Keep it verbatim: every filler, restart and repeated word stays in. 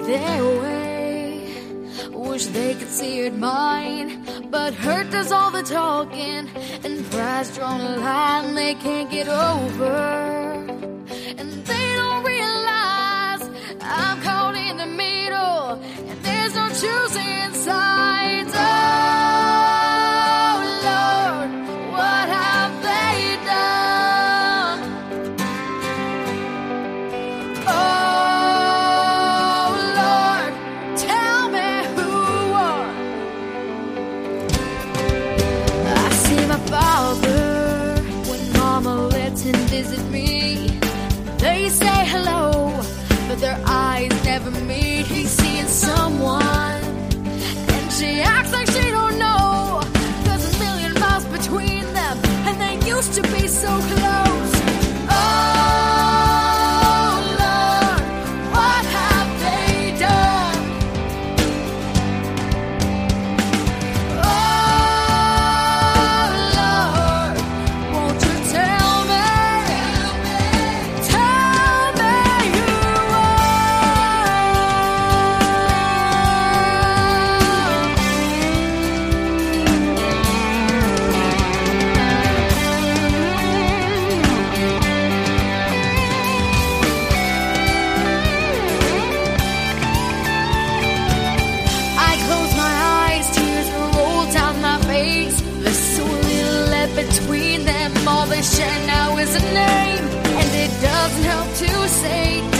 their way. Wish they could see it mine, but hurt does all the talking, and pride's drawn a line they can't get over. And they don't realize I'm caught in the middle, and there's no choosing sides. Oh Lord, what have they done? Oh Lord, tell me who won. I see my father when Mama lets him visit me. They say hello, but their eyes never meet. He's seeing someone, and she acts like she don't know. There's a million miles between them, and they used to be so close. Oh Lord, what have they done? Oh Lord, won't you tell me? Tell me who I close my eyes, tears roll down my face. There's so little left between them. All they share now is a name, and it doesn't help to say